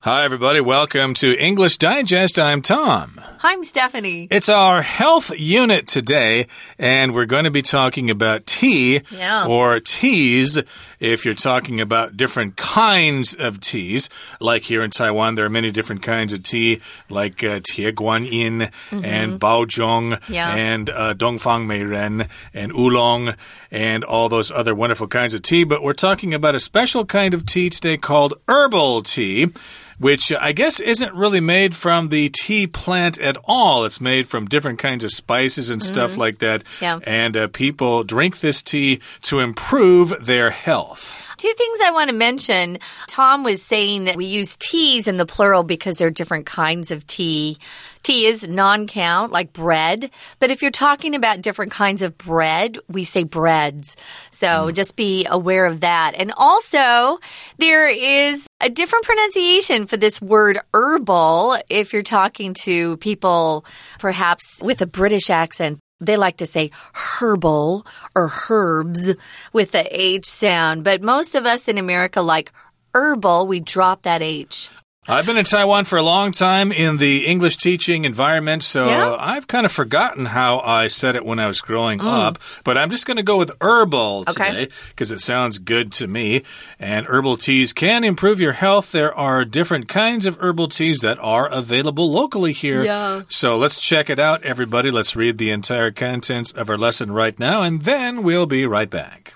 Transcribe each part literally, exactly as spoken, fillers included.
Hi, everybody. Welcome to English Digest. I'm Tom. I'm Stephanie. It's our health unit today, and we're going to be talking about tea yeah. or teas if you're talking about different kinds of teas. Like here in Taiwan, there are many different kinds of tea, like uh, Tie Guan Yin mm-hmm. and Baozhong yeah. and uh, Dongfang Meiren and Oolong and all those other wonderful kinds of tea. But we're talking about a special kind of tea today called herbal tea, which I guess isn't really made from the tea plant at all. It's made from different kinds of spices and stuff mm-hmm. like that. Yeah. And uh, people drink this tea to improve their health. Two things I want to mention. Tom was saying that we use teas in the plural because there are different kinds of tea. Tea is non-count, like bread. But if you're talking about different kinds of bread, we say breads. So mm. just be aware of that. And also, there is a different pronunciation for this word herbal if you're talking to people perhaps with a British accent. They like to say herbal or herbs with the H sound. But most of us in America like herbal. We drop that H. I've been in Taiwan for a long time in the English teaching environment, so yeah. I've kind of forgotten how I said it when I was growing mm. up. But I'm just going to go with herbal okay. today because it sounds good to me. And herbal teas can improve your health. There are different kinds of herbal teas that are available locally here. Yeah. So let's check it out, everybody. Let's read the entire contents of our lesson right now, and then we'll be right back.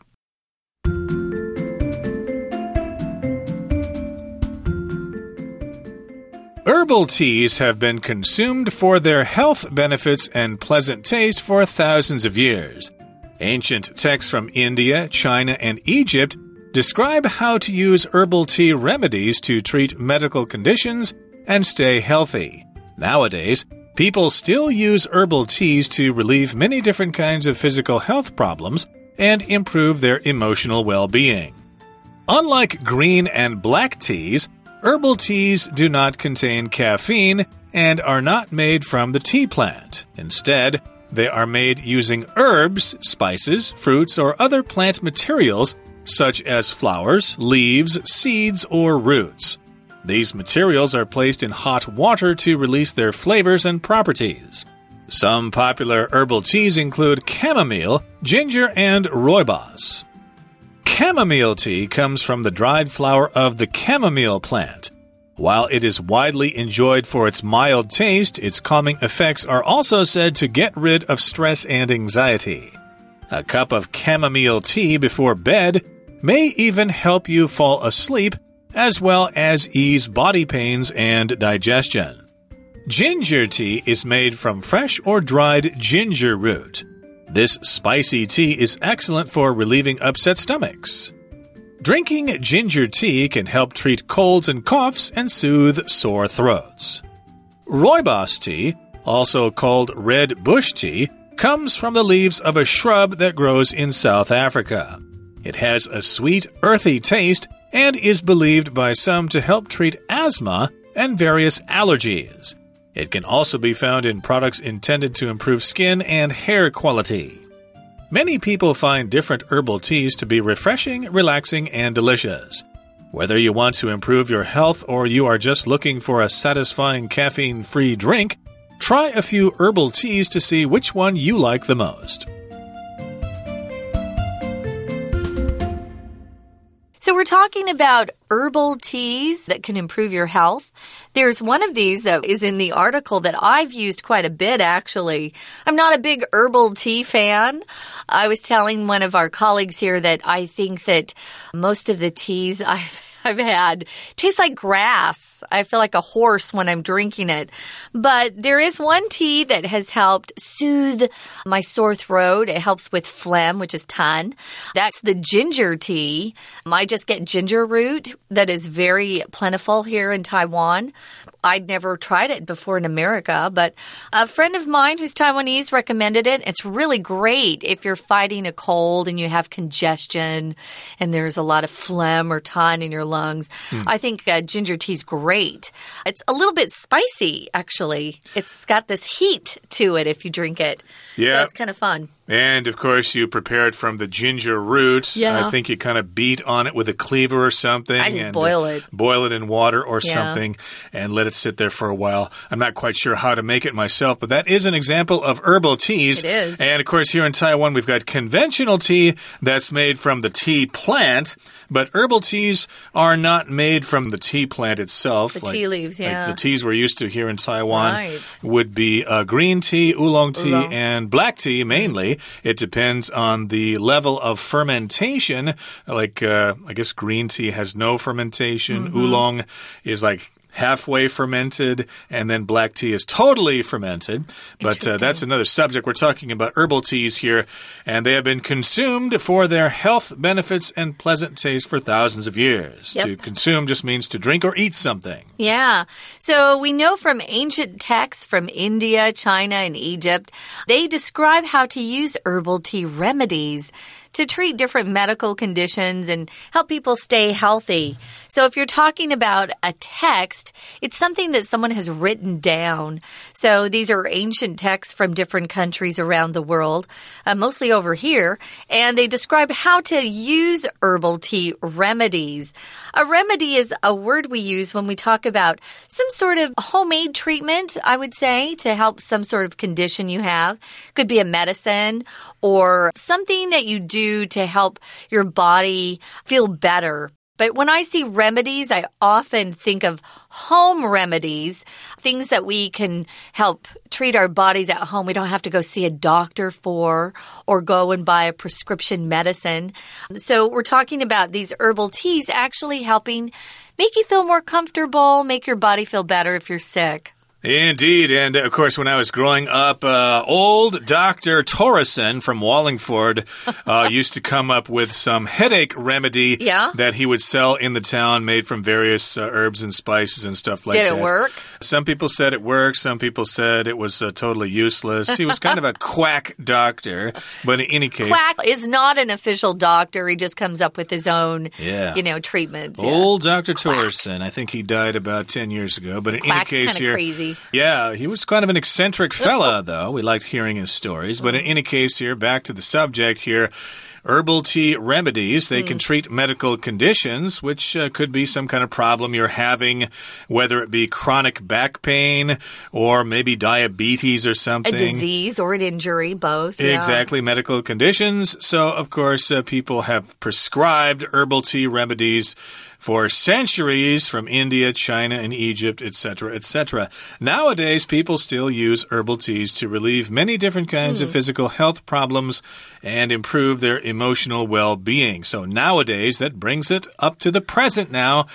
Herbal teas have been consumed for their health benefits and pleasant taste for thousands of years. Ancient texts from India, China, and Egypt describe how to use herbal tea remedies to treat medical conditions and stay healthy. Nowadays, people still use herbal teas to relieve many different kinds of physical health problems and improve their emotional well-being. Unlike green and black teas, herbal teas do not contain caffeine and are not made from the tea plant. Instead, they are made using herbs, spices, fruits, or other plant materials such as flowers, leaves, seeds, or roots. These materials are placed in hot water to release their flavors and properties. Some popular herbal teas include chamomile, ginger, and rooibos. Chamomile tea comes from the dried flower of the chamomile plant. While it is widely enjoyed for its mild taste, its calming effects are also said to get rid of stress and anxiety. A cup of chamomile tea before bed may even help you fall asleep, as well as ease body pains and digestion. Ginger tea is made from fresh or dried ginger root. This spicy tea is excellent for relieving upset stomachs. Drinking ginger tea can help treat colds and coughs and soothe sore throats. Rooibos tea, also called red bush tea, comes from the leaves of a shrub that grows in South Africa. It has a sweet, earthy taste and is believed by some to help treat asthma and various allergies. It can also be found in products intended to improve skin and hair quality. Many people find different herbal teas to be refreshing, relaxing, and delicious. Whether you want to improve your health or you are just looking for a satisfying caffeine-free drink, try a few herbal teas to see which one you like the most. So we're talking about herbal teas that can improve your health. There's one of these that is in the article that I've used quite a bit, actually. I'm not a big herbal tea fan. I was telling one of our colleagues here that I think that most of the teas I've I've had tastes like grass. I feel like a horse when I'm drinking it. But there is one tea that has helped soothe my sore throat. It helps with phlegm, which is tan. That's the ginger tea. I just get ginger root that is very plentiful here in Taiwan. I'd never tried it before in America, but a friend of mine who's Taiwanese recommended it. It's really great if you're fighting a cold and you have congestion and there's a lot of phlegm or tan in your lungs. Mm. I think uh, ginger tea is great. It's a little bit spicy, actually. It's got this heat to it if you drink it. Yeah. So it's kind of fun. And, of course, you prepare it from the ginger roots. Yeah. I think you kind of beat on it with a cleaver or something. I just and, boil uh, it. Boil it in water or Yeah. something and let it sit there for a while. I'm not quite sure how to make it myself, but that is an example of herbal teas. It is. And, of course, here in Taiwan, we've got conventional tea that's made from the tea plant, but herbal teas are not made from the tea plant itself. The like, tea leaves, yeah. Like the teas we're used to here in Taiwan Right. would be uh, green tea, oolong tea, Oolong. and black tea mainly. It depends on the level of fermentation. Like, uh, I guess green tea has no fermentation. Mm-hmm. Oolong is like halfway fermented, and then black tea is totally fermented. But uh, that's another subject. We're talking about herbal teas here, and they have been consumed for their health benefits and pleasant taste for thousands of years. Yep. To consume just means to drink or eat something. Yeah. So we know from ancient texts from India, China, and Egypt, they describe how to use herbal tea remedies to treat different medical conditions and help people stay healthy. So if you're talking about a text, it's something that someone has written down. So these are ancient texts from different countries around the world, uh, mostly over here, and they describe how to use herbal tea remedies. A remedy is a word we use when we talk about some sort of homemade treatment, I would say, to help some sort of condition you have. Could be a medicine or something that you do to help your body feel better. But when I see remedies, I often think of home remedies, things that we can help treat our bodies at home. We don't have to go see a doctor for or go and buy a prescription medicine. So we're talking about these herbal teas actually helping make you feel more comfortable, make your body feel better if you're sick. Indeed, and of course, when I was growing up, uh, old Doctor Torreson from Wallingford uh, used to come up with some headache remedy yeah? that he would sell in the town, made from various uh, herbs and spices and stuff like Did that. Did it work? Some people said it worked. Some people said it was uh, totally useless. He was kind of a quack doctor, but in any case, quack is not an official doctor. He just comes up with his own, yeah. you know, treatments. Old yeah. Doctor Quack. Torreson. I think he died about ten years ago. But in Quack's any case, here, crazy. Yeah, he was kind of an eccentric fella, though. We liked hearing his stories. But in any case here, back to the subject here. Herbal tea remedies, they mm. can treat medical conditions, which uh, could be some kind of problem you're having, whether it be chronic back pain or maybe diabetes or something. A disease or an injury, both. Yeah. Exactly, medical conditions. So, of course, uh, people have prescribed herbal tea remedies for centuries from India, China, and Egypt, et cetera, et cetera. Nowadays, people still use herbal teas to relieve many different kinds mm. of physical health problems and improve their emotional well-being. So nowadays, that brings it up to the present now.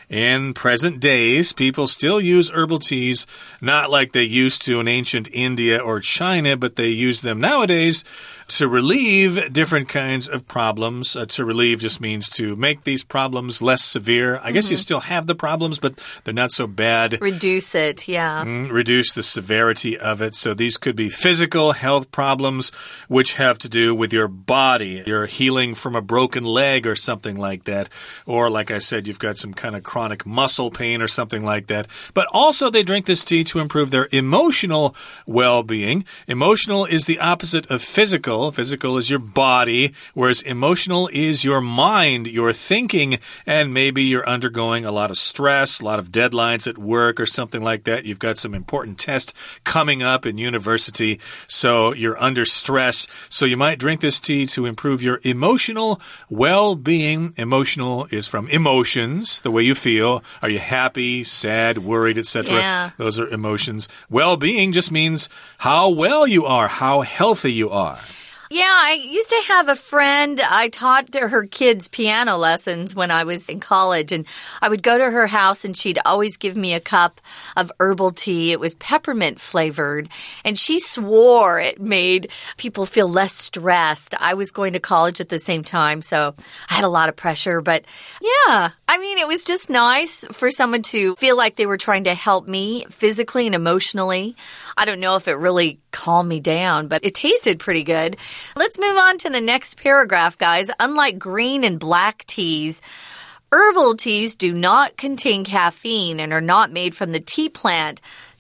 In present days, people still use herbal teas, not like they used to in ancient India or China, but they use them nowadays to relieve different kinds of problems. Uh, to relieve just means to make these problems less severe. I mm-hmm. guess you still have the problems, but they're not so bad. Reduce it, yeah. Mm, reduce the severity of it. So these could be physical health problems, which have to do with your body. You're healing from a broken leg or something like that. Or, like I said, you've got some kind of chronic muscle pain or something like that. But also, they drink this tea to improve their emotional well-being. Emotional is the opposite of physical. Physical is your body, whereas emotional is your mind, your thinking, and maybe you're undergoing a lot of stress, a lot of deadlines at work or something like that. You've got some important tests coming up in university, so you're under stress. So you might drink this tea to improve your emotional well-being. Emotional is from emotions, the way you feel. Are you happy, sad, worried, et cetera? Yeah. Those are emotions. Well-being just means how well you are, how healthy you are. Yeah, I used to have a friend. I taught her kids piano lessons when I was in college, and I would go to her house and she'd always give me a cup of herbal tea. It was peppermint flavored, and she swore it made people feel less stressed. I was going to college at the same time, so I had a lot of pressure, but yeah, I mean, it was just nice for someone to feel like they were trying to help me physically and emotionally. I don't know if it really calmed me down, but it tasted pretty good. Let's move on to the next paragraph, guys. Unlike green and black teas, herbal teas do not contain caffeine and are not made from the tea plant.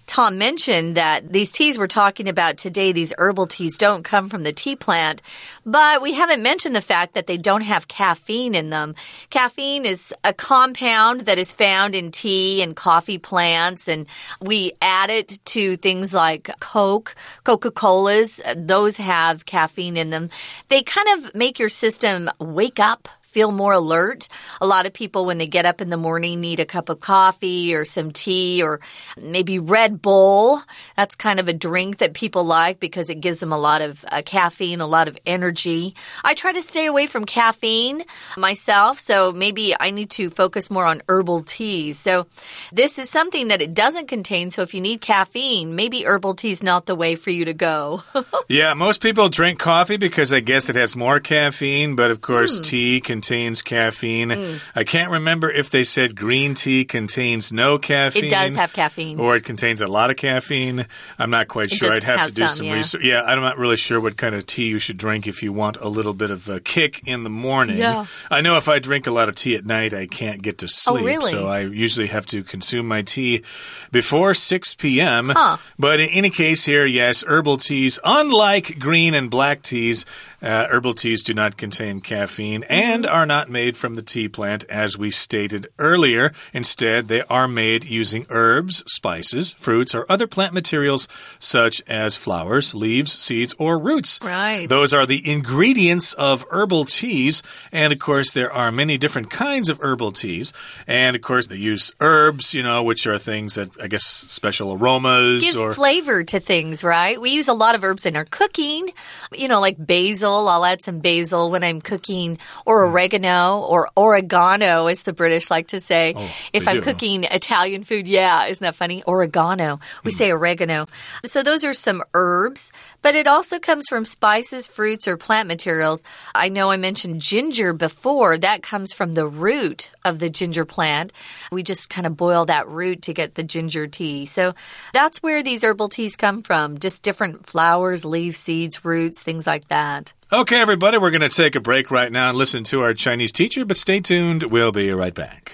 Tom mentioned that these teas we're talking about today, these herbal teas, don't come from the tea plant, but we haven't mentioned the fact that they don't have caffeine in them. Caffeine is a compound that is found in tea and coffee plants, and we add it to things like Coke, Coca-Colas. Those have caffeine in them. They kind of make your system wake up, feel more alert. A lot of people, when they get up in the morning, need a cup of coffee or some tea or maybe Red Bull. That's kind of a drink that people like because it gives them a lot of uh, caffeine, a lot of energy. I try to stay away from caffeine myself, so maybe I need to focus more on herbal teas. So this is something that it doesn't contain, so if you need caffeine, maybe herbal tea is not the way for you to go. Yeah, most people drink coffee because I guess it has more caffeine, but of course mm. tea can contains caffeine. Mm. I can't remember if they said green tea contains no caffeine. It does have caffeine. Or it contains a lot of caffeine. I'm not quite it sure. I'd have to do some, some yeah. research. Yeah, I'm not really sure what kind of tea you should drink if you want a little bit of a kick in the morning. Yeah. I know if I drink a lot of tea at night, I can't get to sleep. Oh, really? So I usually have to consume my tea before six p m Huh. But in any case here, yes, herbal teas, unlike green and black teas, uh, herbal teas do not contain caffeine and are not made from the tea plant, as we stated earlier. Instead, they are made using herbs, spices, fruits, or other plant materials such as flowers, leaves, seeds, or roots. Right. Those are the ingredients of herbal teas. And, of course, there are many different kinds of herbal teas. And, of course, they use herbs, you know, which are things that, I guess, special aromas. Give or flavor to things, right? We use a lot of herbs in our cooking, you know, like basil. I'll add some basil when I'm cooking, or oregano, or oregano, as the British like to say. Oh, if I'm do. cooking Italian food, yeah, isn't that funny? Oregano. We mm. say oregano. So those are some herbs, but it also comes from spices, fruits, or plant materials. I know I mentioned ginger before. That comes from the root of the ginger plant. We just kind of boil that root to get the ginger tea. So that's where these herbal teas come from, just different flowers, leaves, seeds, roots, things like that. Okay, everybody, we're going to take a break right now and listen to our Chinese teacher, but stay tuned. We'll be right back.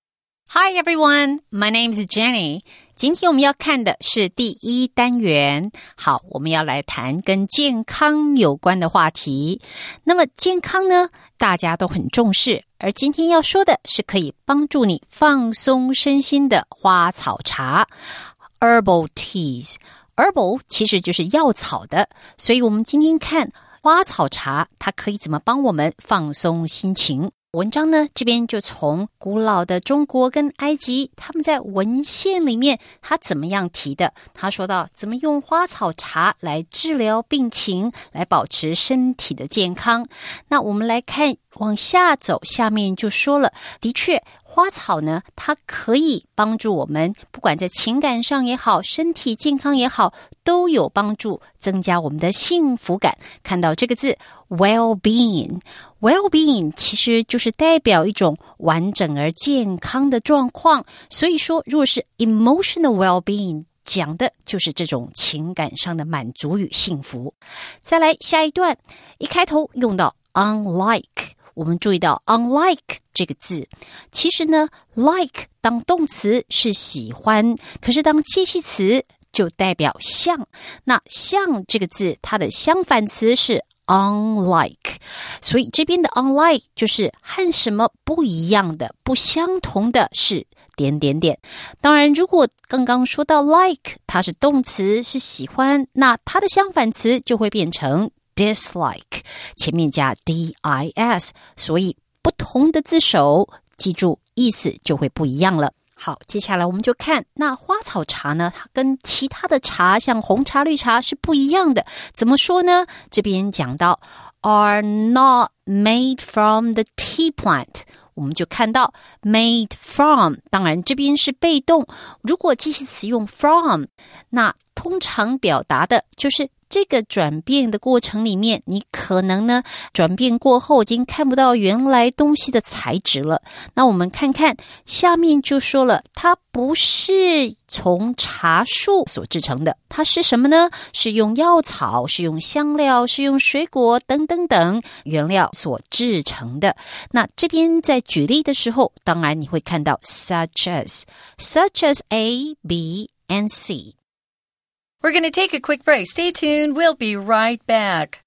Hi, everyone. My name is Jenny. 今天我们要看的是第一单元。好，我们要来谈跟健康有关的话题。那么健康呢，大家都很重视，而今天要说的是可以帮助你放松身心的花草茶 Herbal Teas。Herbal 其实就是药草的，所以我们今天看花草茶，它可以怎么帮我们放松心情。文章呢，这边就从古老的中国跟埃及，他们在文献里面他怎么样提的。他说到怎么用花草茶来治疗病情，来保持身体的健康。那我们来看往下走，下面就说了，的确花草呢，它可以帮助我们，不管在情感上也好，身体健康也好，都有帮助，增加我们的幸福感。看到这个字 well-being， well-being 其实就是代表一种完整而健康的状况，所以说如果是 emotional well-being， 讲的就是这种情感上的满足与幸福。再来下一段，一开头用到 unlike，我们注意到 unlike 这个字，其实呢 like 当动词是喜欢，可是当介系词就代表像。那像这个字，它的相反词是 unlike， 所以这边的 unlike 就是和什么不一样的，不相同的是点点点。当然如果刚刚说到 like 它是动词是喜欢，那它的相反词就会变成dislike， 前面加 dis， 所以不同的字首，记住意思就会不一样了。好，接下来我们就看那花草茶呢，它跟其他的茶像红茶绿茶是不一样的。怎么说呢？这边讲到 are not made from the tea plant， 我们就看到 made from， 当然这边是被动，如果介系词用 from， 那通常表达的就是这个转变的过程里面，你可能呢转变过后已经看不到原来东西的材质了。那我们看看下面就说了，它不是从茶树所制成的，它是什么呢？是用药草，是用香料，是用水果等等等原料所制成的。那这边在举例的时候，当然你会看到 such as such as A, B and C。 We're going to take a quick break. Stay tuned. We'll be right back.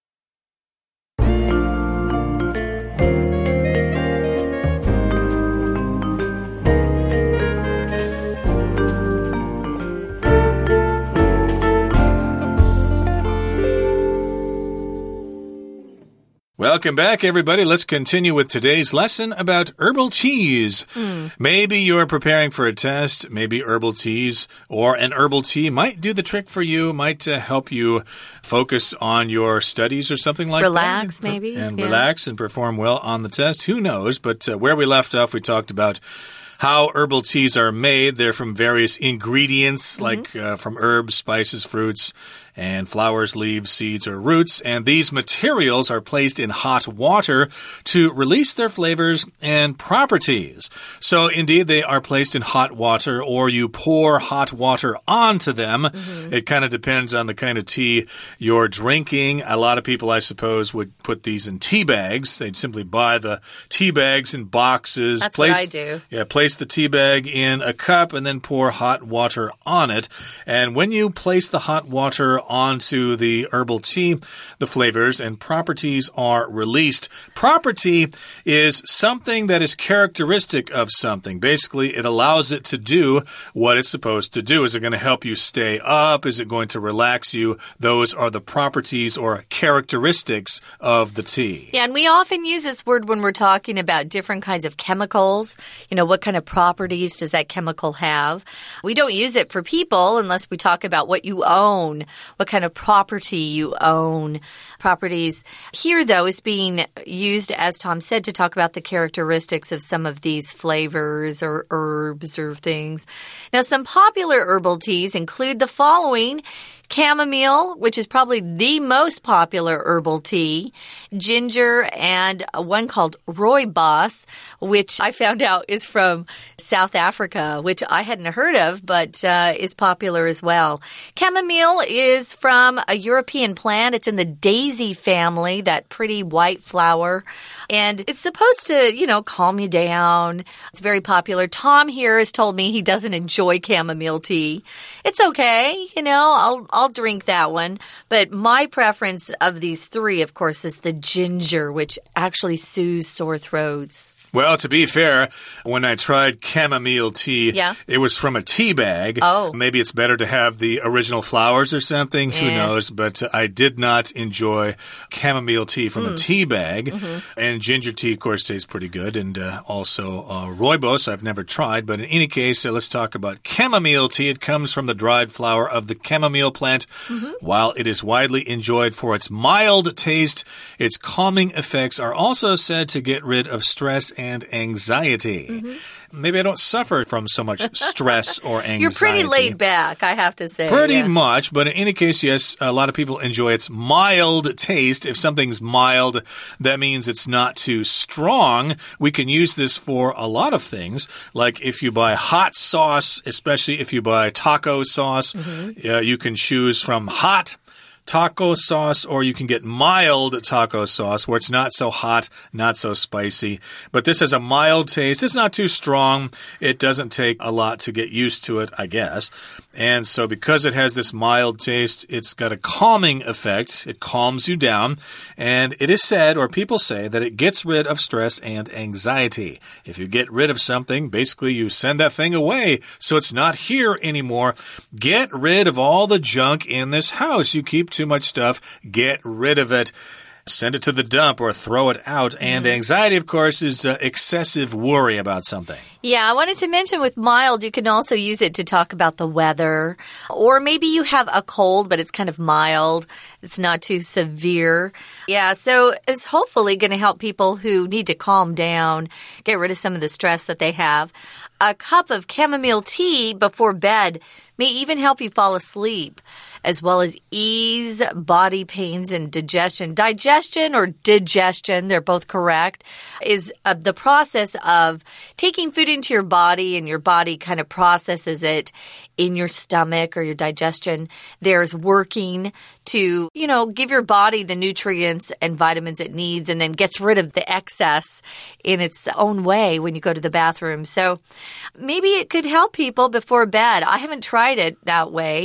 Welcome back, everybody. Let's continue with today's lesson about herbal teas. Mm. Maybe you're preparing for a test. Maybe herbal teas or an herbal tea might do the trick for you, might uh, help you focus on your studies or something like relax, that. Relax, maybe. And yeah. relax and perform well on the test. Who knows? But uh, where we left off, we talked about how herbal teas are made. They're from various ingredients, mm-hmm. like uh, from herbs, spices, fruits, and flowers, leaves, seeds, or roots. And these materials are placed in hot water to release their flavors and properties. So, indeed, they are placed in hot water, or you pour hot water onto them. Mm-hmm. It kind of depends on the kind of tea you're drinking. A lot of people, I suppose, would put these in tea bags. They'd simply buy the tea bags in boxes. That's place, what I do. Yeah, place the tea bag in a cup and then pour hot water on it. And when you place the hot water onto the herbal tea, the flavors and properties are released. Property is something that is characteristic of something. Basically, it allows it to do what it's supposed to do. Is it going to help you stay up? Is it going to relax you? Those are the properties or characteristics of the tea. Yeah, and we often use this word when we're talking about different kinds of chemicals. You know, what kind of properties does that chemical have? We don't use it for people unless we talk about what you own, what kind of property you own. Properties here, though, is being used, as Tom said, to talk about the characteristics of some of these flavors or herbs or things. Now, some popular herbal teas include the following: chamomile, which is probably the most popular herbal tea, ginger, and one called rooibos, which I found out is from South Africa, which I hadn't heard of, but uh, is popular as well. Chamomile is from a European plant. It's in the daisy family, that pretty white flower, and it's supposed to, you know, calm you down. It's very popular. Tom here has told me he doesn't enjoy chamomile tea. It's okay, you know, I'll I'll drink that one. But my preference of these three, of course, is the ginger, which actually soothes sore throats. Well, to be fair, when I tried chamomile tea, yeah. it was from a tea bag. Oh. Maybe it's better to have the original flowers or something. Who eh. knows? But uh, I did not enjoy chamomile tea from mm. a tea bag. Mm-hmm. And ginger tea, of course, tastes pretty good. And uh, also uh, rooibos, I've never tried. But in any case, uh, let's talk about chamomile tea. It comes from the dried flower of the chamomile plant. Mm-hmm. While it is widely enjoyed for its mild taste, its calming effects are also said to get rid of stress and anxiety. Mm-hmm. Maybe I don't suffer from so much stress or anxiety. You're pretty laid back, I have to say. Pretty yeah. much, but in any case, yes, a lot of people enjoy its mild taste. If something's mild, that means it's not too strong. We can use this for a lot of things, like if you buy hot sauce, especially if you buy taco sauce, mm-hmm. uh, you can choose from hot taco sauce, or you can get mild taco sauce where it's not so hot, not so spicy. But this has a mild taste. It's not too strong. It doesn't take a lot to get used to it, I guess. And so because it has this mild taste, it's got a calming effect. It calms you down. And it is said, or people say, that it gets rid of stress and anxiety. If you get rid of something, basically you send that thing away, so it's not here anymore. Get rid of all the junk in this house. You keep too much stuff, get rid of it. Send it to the dump or throw it out. And anxiety, of course, is uh, excessive worry about something. Yeah, I wanted to mention with mild, you can also use it to talk about the weather. Or maybe you have a cold, but it's kind of mild. It's not too severe. Yeah, so it's hopefully going to help people who need to calm down, get rid of some of the stress that they have. A cup of chamomile tea before bed may even help you fall asleep, as well as ease body pains and digestion. Digestion or digestion, they're both correct, is uh, the process of taking food into your body, and your body kind of processes it in your stomach or your digestion. There's working to, you know, give your body the nutrients and vitamins it needs, and then gets rid of the excess in its own way when you go to the bathroom. So maybe it could help people before bed. I haven't tried it that way.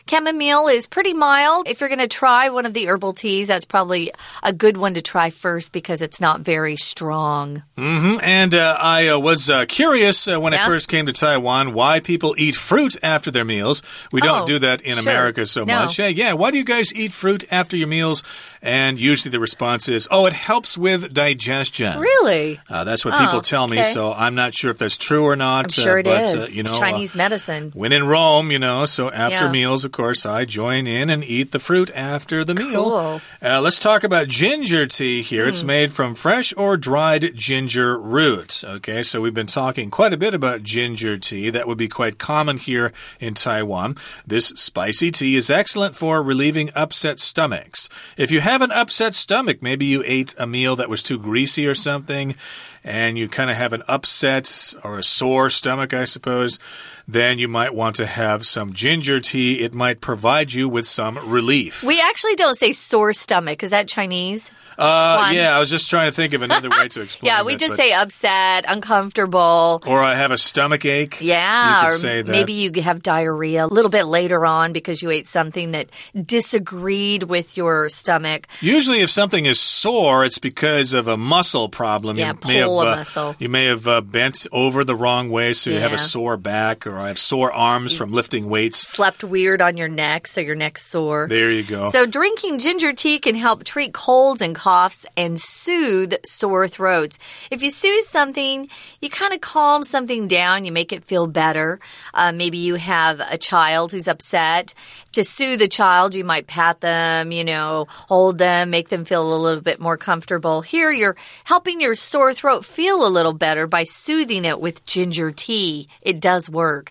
Chamomile is pretty mild. If you're going to try one of the herbal teas, that's probably a good one to try first because it's not very strong. Mm-hmm. And uh, I uh, was uh, curious uh, when yeah? I first came to Taiwan why people eat fruit after their meals. We don't oh, do that in sure. America so no. much. Hey, yeah, why do you guys eat fruit after your meals? And usually the response is, oh, it helps with digestion. Really? Uh, that's what oh, people tell okay. me, so I'm not sure if that's true or not. I'm sure uh, it but, is. Uh, you know, it's Chinese uh, medicine. When in Rome, you know, so after yeah. meals, of course, I join in and eat the fruit after the meal. Cool. Uh, let's talk about ginger tea here. Mm. It's made from fresh or dried ginger roots. Okay, so we've been talking quite a bit about ginger tea. That would be quite common here in Taiwan. This spicy tea is excellent for relieving upset stomachs. If you have an upset stomach, maybe you ate a meal that was too greasy or something, and you kind of have an upset or a sore stomach, I suppose, then you might want to have some ginger tea. It might provide you with some relief. We actually don't say sore stomach. Is that Chinese? Uh, yeah, I was just trying to think of another way to explain Yeah, we it, just but... say upset, uncomfortable. Or I have a stomach ache. Yeah, you could or say that. Maybe you have diarrhea a little bit later on because you ate something that disagreed with your stomach. Usually if something is sore, it's because of a muscle problem. Yeah, you pull may have, a uh, muscle. You may have uh, bent over the wrong way, so you yeah. have a sore back, or I have sore arms from lifting weights. Slept weird on your neck, so your neck's sore. There you go. So drinking ginger tea can help treat colds and coughs and soothe sore throats. If you soothe something, you kind of calm something down, you make it feel better. Uh, maybe you have a child who's upset. To soothe the child, you might pat them, you know, hold them, make them feel a little bit more comfortable. Here, you're helping your sore throat feel a little better by soothing it with ginger tea. It does work.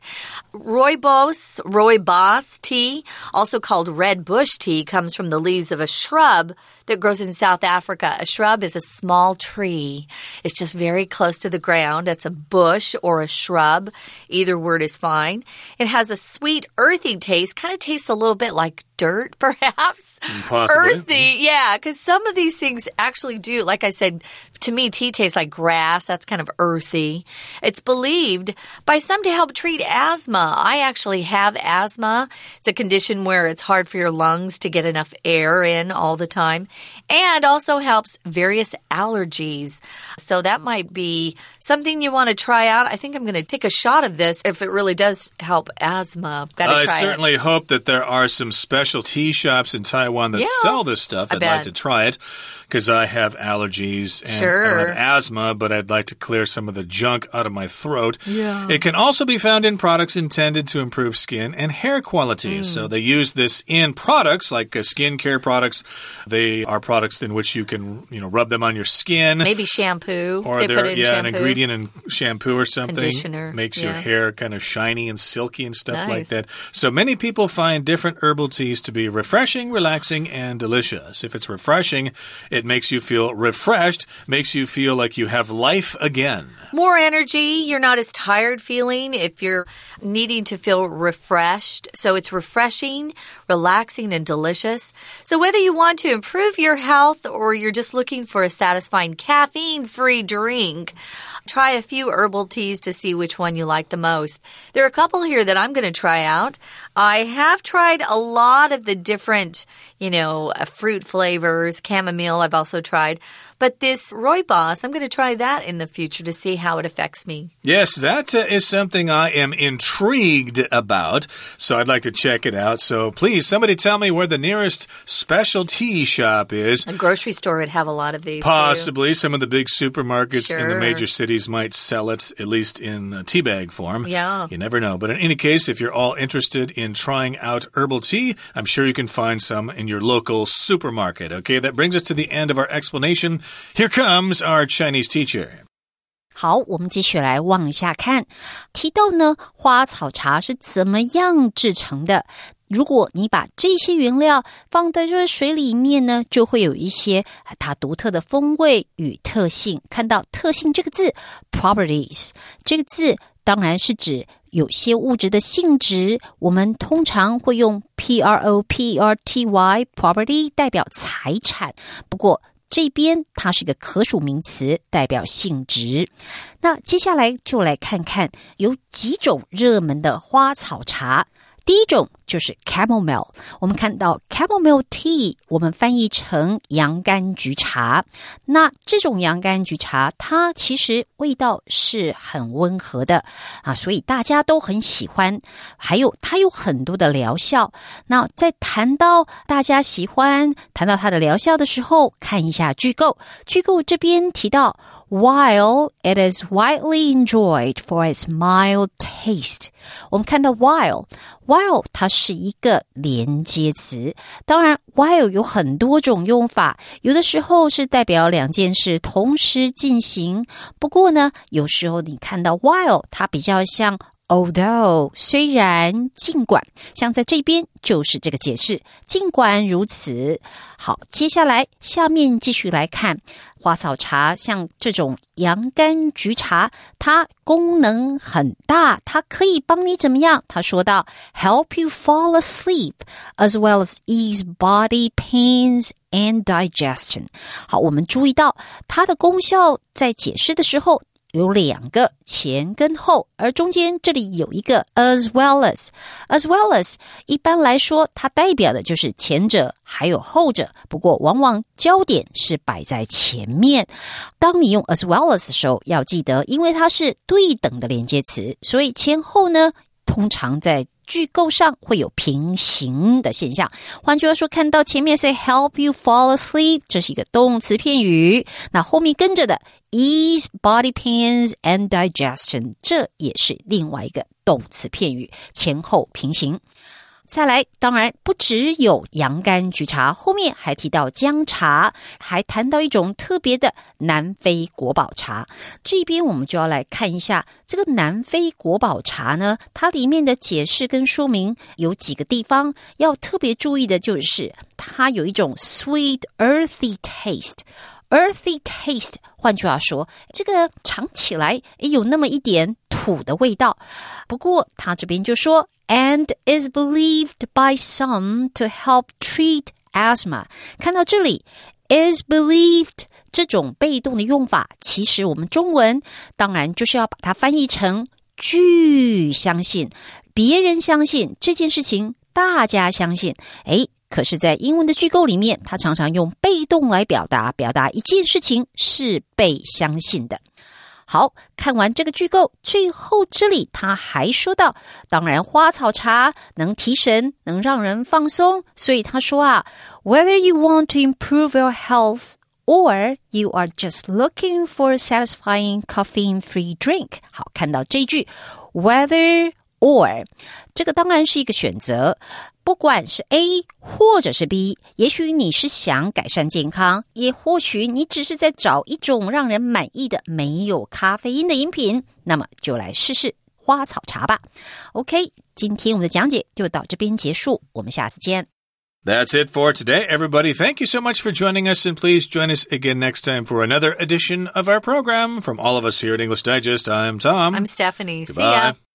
Rooibos, rooibos tea, also called red bush tea, comes from the leaves of a shrub that grows in South Africa. A shrub is a small tree. It's just very close to the ground. It's a bush or a shrub. Either word is fine. It has a sweet, earthy taste. Kind of tastes a little bit like dirt, perhaps. Possibly. Earthy, yeah, because some of these things actually do. Like I said, to me, tea tastes like grass. That's kind of earthy. It's believed by some to help treat asthma. I actually have asthma. It's a condition where it's hard for your lungs to get enough air in all the time, and also helps various allergies. So that might be something you want to try out. I think I'm going to take a shot of this if it really does help asthma. Got to I try certainly it. hope that there are some special tea shops in Taiwan that yeah, sell this stuff. I I'd bet. like to try it because I have allergies and Sure. I don't have asthma, but I'd like to clear some of the junk out of my throat. Yeah. It can also be found in products intended to improve skin and hair quality. Mm. So they use this in products like uh, skincare products. They are products in which you can, you know, rub them on your skin. Maybe shampoo. Or they they're, put it in yeah, shampoo. an ingredient in shampoo or something. Conditioner. Makes yeah. your hair kind of shiny and silky and stuff nice. like that. So many people find different herbal teas to be refreshing, relaxing, and delicious. If it's refreshing, it makes you feel refreshed, makes you feel like you have life again. More energy. You're not as tired feeling if you're needing to feel refreshed. So it's refreshing, relaxing, and delicious. So whether you want to improve your health or you're just looking for a satisfying caffeine-free drink, try a few herbal teas to see which one you like the most. There are a couple here that I'm going to try out. I have tried a lot of the different, you know, uh, fruit flavors. Chamomile I've also tried. But this rooibos, I'm going to try that in the future to see how it affects me. Yes, that uh, is something I am intrigued about, so I'd like to check it out. So please, somebody tell me where the nearest special tea shop is. A grocery store would have a lot of these, Possibly. too. Some of the big supermarkets sure. in the major cities might sell it, at least in uh, tea bag form. Yeah. You never know. But in any case, if you're all interested in trying out herbal tea, I'm sure you can find some in your local supermarket. Okay, that brings us to the end of our explanation. Here comes our Chinese teacher. 好，我们继续来往下看。提到呢，花草茶是怎么样制成的？如果你把这些原料放在热水里面呢，就会有一些它独特的风味与特性。看到特性这个字 properties 这个字当然是指有些物质的性质，我们通常会用 P R O P E R T Y property 代表财产，不过这边它是一个可数名词，代表性质。那接下来就来看看有几种热门的花草茶。第一种就是 chamomile。 我们看到 chamomile tea 我们翻译成洋甘菊茶，那这种洋甘菊茶它其实味道是很温和的啊，所以大家都很喜欢，还有它有很多的疗效。那在谈到大家喜欢谈到它的疗效的时候，看一下句构，句构这边提到While it is widely enjoyed for its mild taste， 我们看到 while while 它是一个连接词，当然 while 有很多种用法，有的时候是代表两件事同时进行，不过呢有时候你看到 while 它比较像Although 虽然尽管，像在这边就是这个解释，尽管如此。好，接下来下面继续来看花草茶，像这种洋甘菊茶，它功能很大，它可以帮你怎么样？他说到 help you fall asleep as well as ease body pains and digestion。 好，我们注意到它的功效在解释的时候有两个，前跟后，而中间这里有一个 as well as as well as 一般来说它代表的就是前者还有后者，不过往往焦点是摆在前面。当你用 as well as 的时候要记得，因为它是对等的连接词，所以前后呢通常在句构上会有平行的现象。换句话说，看到前面是 help you fall asleep， 这是一个动词片语，那后面跟着的 ease body pains and digestion， 这也是另外一个动词片语，前后平行。再来，当然不只有洋甘菊茶，后面还提到姜茶，还谈到一种特别的南非国宝茶。这边我们就要来看一下这个南非国宝茶呢，它里面的解释跟说明有几个地方要特别注意的，就是它有一种 sweet earthy taste。Earthy taste， 换句话说，这个尝起来也有那么一点土的味道。不过他这边就说 and is believed by some to help treat asthma。 看到这里 is believed 这种被动的用法，其实我们中文当然就是要把它翻译成据相信，别人相信这件事情，大家相信。诶可是在英文的句构里面，它常常用被动来表达，表达一件事情是被相信的。好，看完这个句构，最后这里他还说到，当然花草茶能提神，能让人放松，所以他说啊 Whether you want to improve your health or you are just looking for a satisfying caffeine-free drink。 好，看到这一句 Whether or 这个当然是一个选择，不管是 A 或者是 B， 也许你是想改善健康，也或许你只是在找一种让人满意的没有咖啡因的饮品，那么就来试试花草茶吧。 OK， 今天我们的讲解就到这边结束，我们下次见。 That's it for today, everybody. Thank you so much for joining us, and please join us again next time for another edition of our program. From all of us here at English Digest, I'm Tom. I'm Stephanie. Goodbye. See ya.